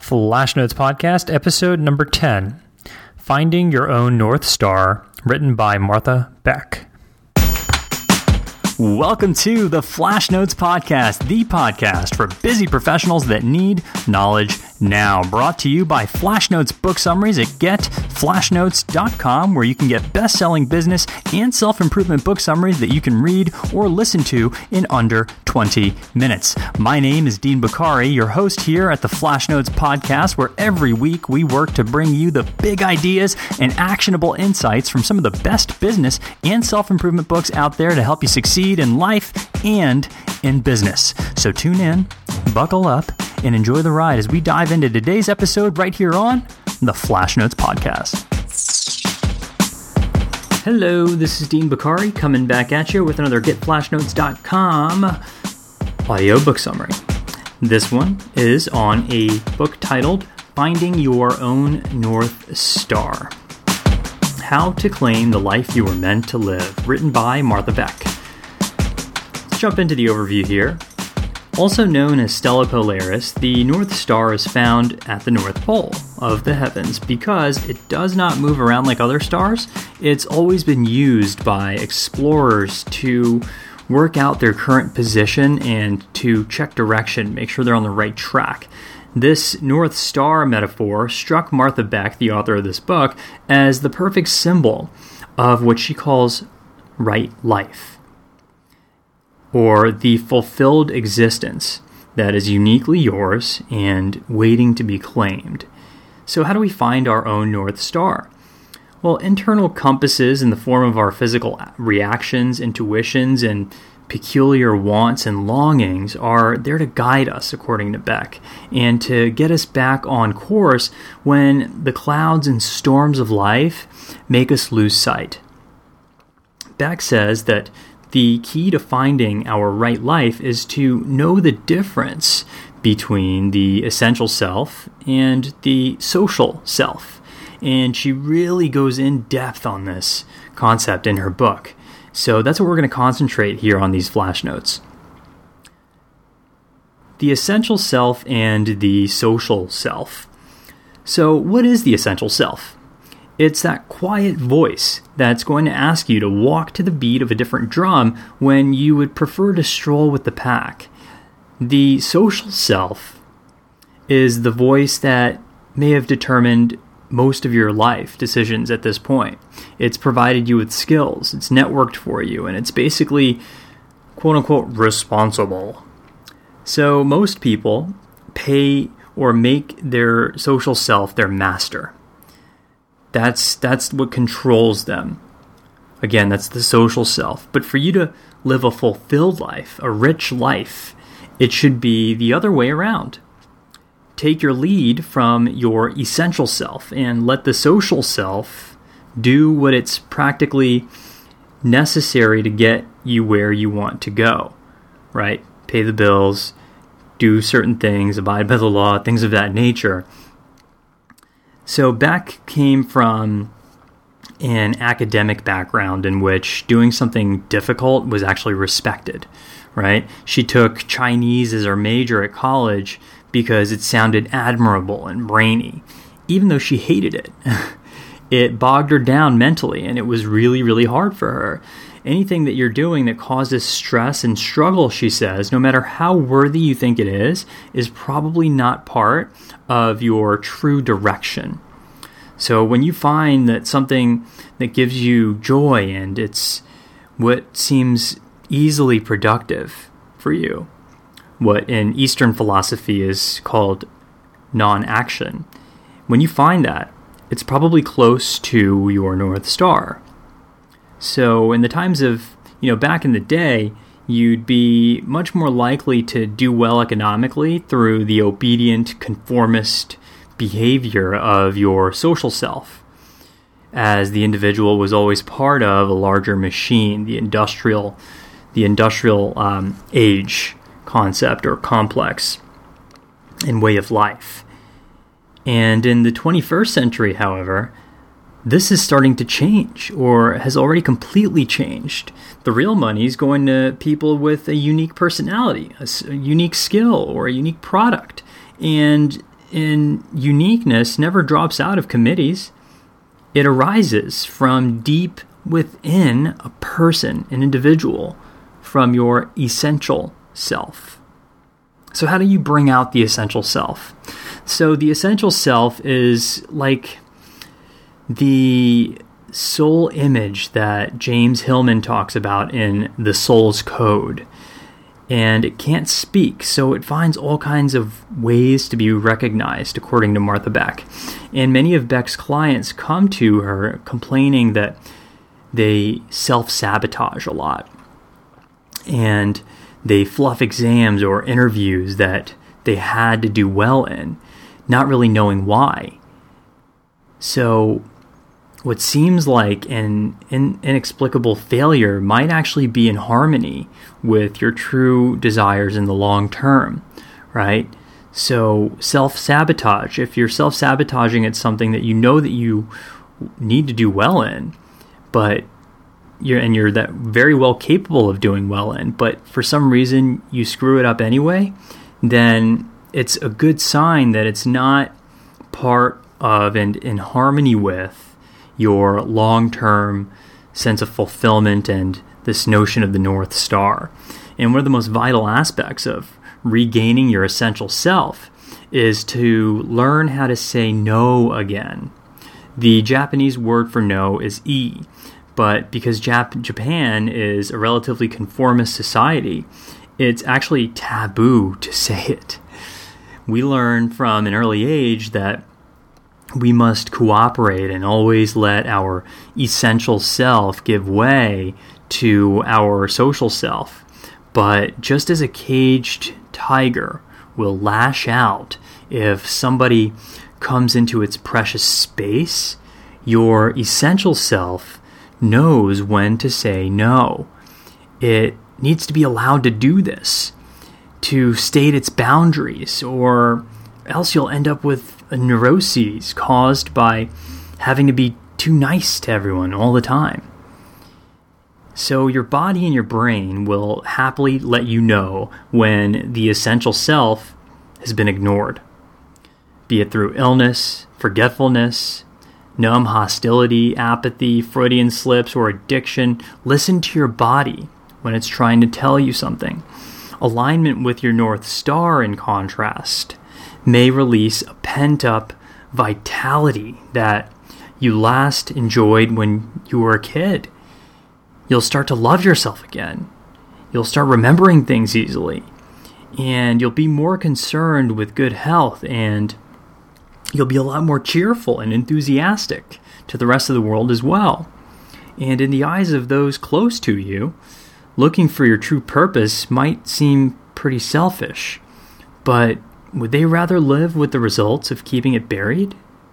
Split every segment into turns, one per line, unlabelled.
Flash Notes Podcast, episode number 10, Finding Your Own North Star, written by Martha Beck. Welcome to the Flash Notes Podcast, the podcast for busy professionals that need knowledge now. Brought to you by Flash Notes book summaries at getflashnotes.com, where you can get best-selling business and self-improvement book summaries that you can read or listen to in under 20 minutes. My name is Dean Bakari, your host here at the Flash Notes Podcast, where every week we work to bring you the big ideas and actionable insights from some of the best business and self-improvement books out there to help you succeed in life and in business. So tune in, buckle up, and enjoy the ride as we dive into today's episode right here on the Flash Notes Podcast. Hello, this is Dean Bakari coming back at you with another GetFlashNotes.com audio book summary. This one is on a book titled Finding Your Own North Star: How to Claim the Life You Were Meant to Live, written by Martha Beck. Let's jump into the overview here. Also known as Stella Polaris, the North Star is found at the North Pole of the heavens because it does not move around like other stars. It's always been used by explorers to work out their current position and to check direction, make sure they're on the right track. This North Star metaphor struck Martha Beck, the author of this book, as the perfect symbol of what she calls right life, or the fulfilled existence that is uniquely yours and waiting to be claimed. So how do we find our own North Star? Well, internal compasses in the form of our physical reactions, intuitions, and peculiar wants and longings are there to guide us, according to Beck, and to get us back on course when the clouds and storms of life make us lose sight. Beck says that the key to finding our right life is to know the difference between the essential self and the social self. And she really goes in depth on this concept in her book. So that's what we're going to concentrate here on these flash notes. The essential self and the social self. So what is the essential self? It's that quiet voice that's going to ask you to walk to the beat of a different drum when you would prefer to stroll with the pack. The social self is the voice that may have determined most of your life decisions at this point. It's provided you with skills, it's networked for you, and it's basically, quote-unquote, responsible. So most people pay or make their social self their master. That's what controls them. Again, that's the social self. But for you to live a fulfilled life, a rich life, it should be the other way around. Take your lead from your essential self and let the social self do what it's practically necessary to get you where you want to go, right? Pay the bills, do certain things, abide by the law, things of that nature. So Beck came from an academic background in which doing something difficult was actually respected, right? She took Chinese as her major at college because it sounded admirable and brainy, even though she hated it. It bogged her down mentally, and it was really, really hard for her. Anything that you're doing that causes stress and struggle, she says, no matter how worthy you think it is probably not part of your true direction. So when you find that something that gives you joy and it's what seems easily productive for you, what in Eastern philosophy is called non-action, when you find that, it's probably close to your North Star. So in the times of, back in the day, you'd be much more likely to do well economically through the obedient, conformist behavior of your social self, as the individual was always part of a larger machine, the industrial age concept or complex and way of life. And in the 21st century, however, this is starting to change, or has already completely changed. The real money is going to people with a unique personality, a unique skill, or a unique product. And in uniqueness never drops out of committees. It arises from deep within a person, an individual, from your essential self. So how do you bring out the essential self? So the essential self is like the soul image that James Hillman talks about in The Soul's Code. And it can't speak, so it finds all kinds of ways to be recognized, according to Martha Beck. And many of Beck's clients come to her complaining that they self-sabotage a lot. And they fluff exams or interviews that they had to do well in, not really knowing why. So what seems like an inexplicable failure might actually be in harmony with your true desires in the long term, right? So self-sabotage, if you're self-sabotaging at something that you know that you need to do well in, but you're that very well capable of doing well in, but for some reason you screw it up anyway, then it's a good sign that it's not part of and in harmony with your long-term sense of fulfillment and this notion of the North Star. And one of the most vital aspects of regaining your essential self is to learn how to say no again. The Japanese word for no is "e," but because Japan is a relatively conformist society, it's actually taboo to say it. We learn from an early age that we must cooperate and always let our essential self give way to our social self. But just as a caged tiger will lash out if somebody comes into its precious space, your essential self knows when to say no. It needs to be allowed to do this, to state its boundaries, or else you'll end up with a neuroses caused by having to be too nice to everyone all the time. So your body and your brain will happily let you know when the essential self has been ignored, be it through illness, forgetfulness, numb hostility, apathy, Freudian slips, or addiction. Listen to your body when it's trying to tell you something. Alignment with your North Star, in contrast, may release a pent-up vitality that you last enjoyed when you were a kid. You'll start to love yourself again. You'll start remembering things easily. And you'll be more concerned with good health, and you'll be a lot more cheerful and enthusiastic to the rest of the world as well. And in the eyes of those close to you, looking for your true purpose might seem pretty selfish, but would they rather live with the results of keeping it buried?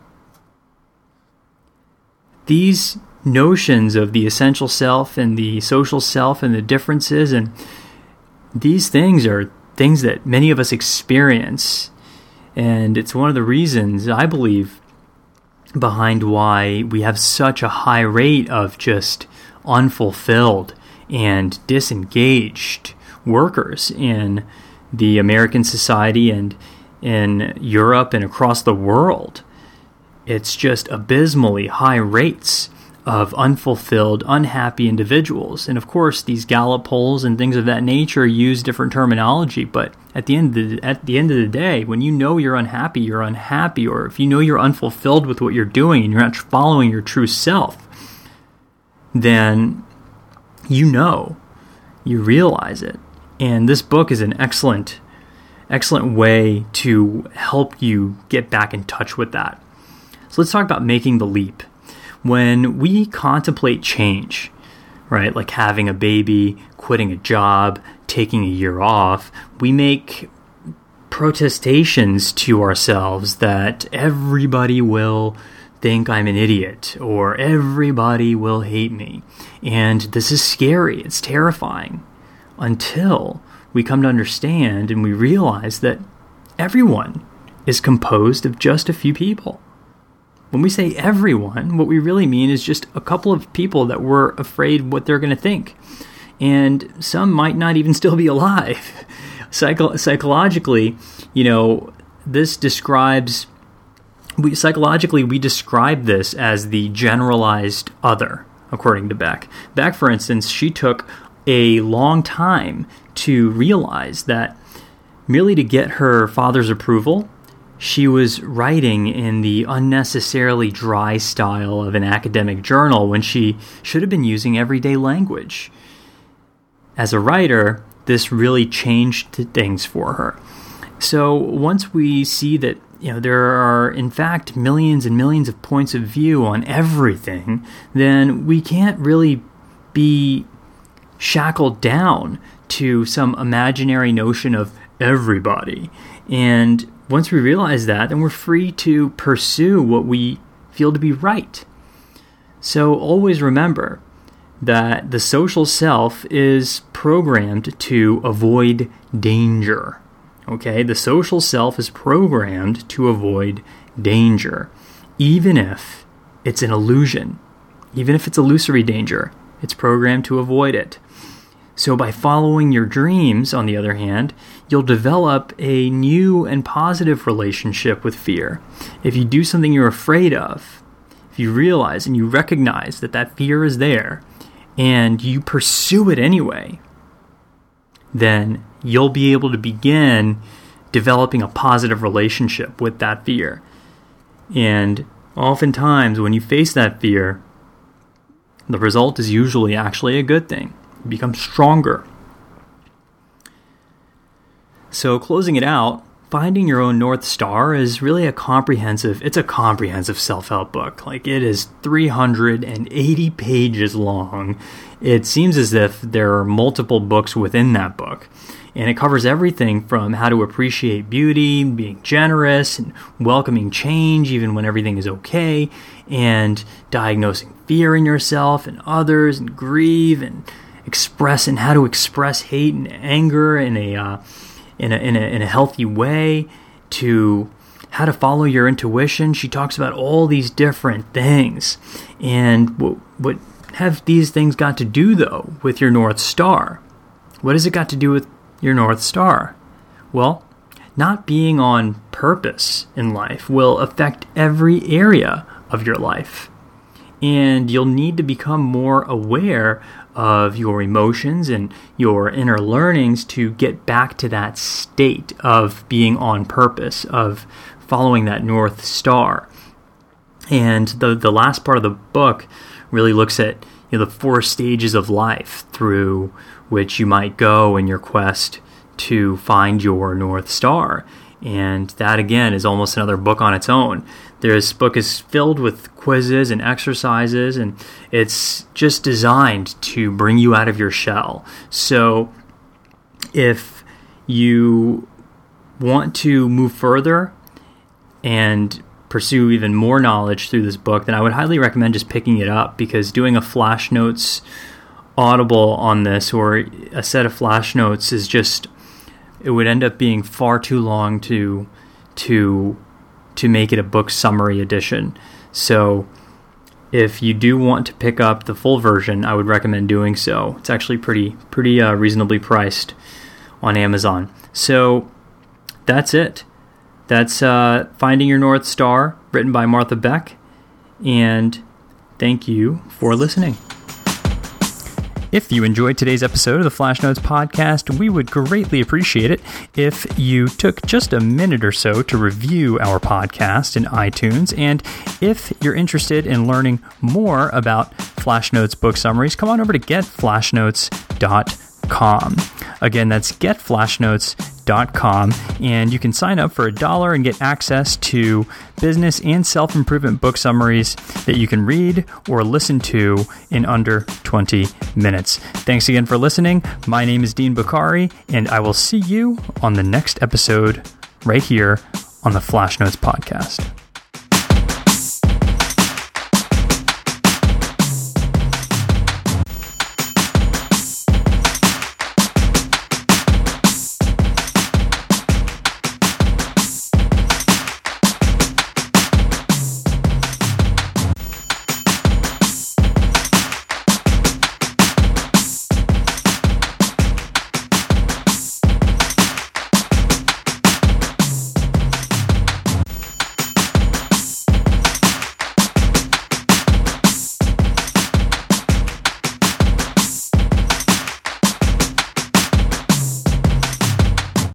These notions of the essential self and the social self and the differences, and these things are things that many of us experience. And it's one of the reasons, I believe, behind why we have such a high rate of just unfulfilled and disengaged workers in the American society and in Europe and across the world. It's just abysmally high rates of unfulfilled, unhappy individuals. And of course, these Gallup polls and things of that nature use different terminology, but at the end of the day, when you know you're unhappy, or if you know you're unfulfilled with what you're doing and you're not following your true self, then you realize it. And this book is an excellent way to help you get back in touch with that. So let's talk about making the leap. When we contemplate change, right, like having a baby, quitting a job, taking a year off, we make protestations to ourselves that everybody will think I'm an idiot, or everybody will hate me. And this is scary, it's terrifying, until we come to understand and we realize that everyone is composed of just a few people. When we say everyone, what we really mean is just a couple of people that we're afraid what they're going to think. And some might not even still be alive. Psychologically, this describes, psychologically, we describe this as the generalized other, according to Beck. Beck, for instance, she took a long time to realize that merely to get her father's approval, she was writing in the unnecessarily dry style of an academic journal when she should have been using everyday language. As a writer, this really changed things for her. So once we see that there are, in fact, millions and millions of points of view on everything, then we can't really be shackled down to some imaginary notion of everybody. And once we realize that, then we're free to pursue what we feel to be right. So always remember that the social self is programmed to avoid danger. Okay, the social self is programmed to avoid danger, even if it's an illusion, even if it's illusory danger, it's programmed to avoid it. So by following your dreams, on the other hand, you'll develop a new and positive relationship with fear. If you do something you're afraid of, if you realize and you recognize that that fear is there, and you pursue it anyway, then you'll be able to begin developing a positive relationship with that fear. And oftentimes when you face that fear, the result is usually actually a good thing. You become stronger. So closing it out, Finding Your Own North Star is really a comprehensive self-help book. Like, it is 380 pages long. It seems as if there are multiple books within that book. And it covers everything from how to appreciate beauty, being generous, and welcoming change even when everything is okay, and diagnosing fear in yourself and others, and grieve, and how to express hate and anger in a healthy way, to how to follow your intuition. She talks about all these different things. And what have these things got to do, though, with your North Star? What has it got to do with your North Star? Well, not being on purpose in life will affect every area of your life. And you'll need to become more aware of your emotions and your inner learnings to get back to that state of being on purpose, of following that North Star. And the last part of the book really looks at the 4 stages of life through which you might go in your quest to find your North Star. And that, again, is almost another book on its own. This book is filled with quizzes and exercises, and it's just designed to bring you out of your shell. So if you want to move further and pursue even more knowledge through this book, then I would highly recommend just picking it up, because doing a Flash Notes Audible on this, or a set of Flash Notes, is just, it would end up being far too long to make it a book summary edition. So if you do want to pick up the full version, I would recommend doing so. It's actually pretty reasonably priced on Amazon. So that's it. That's Finding Your North Star, written by Martha Beck. And thank you for listening. If you enjoyed today's episode of the Flash Notes podcast, we would greatly appreciate it if you took just a minute or so to review our podcast in iTunes. And if you're interested in learning more about Flash Notes book summaries, come on over to getflashnotes.com. Again, that's getflashnotes.com, and you can sign up for $1 and get access to business and self-improvement book summaries that you can read or listen to in under 20 minutes. Thanks again for listening. My name is Dean Bukhari, and I will see you on the next episode right here on the Flash Notes podcast.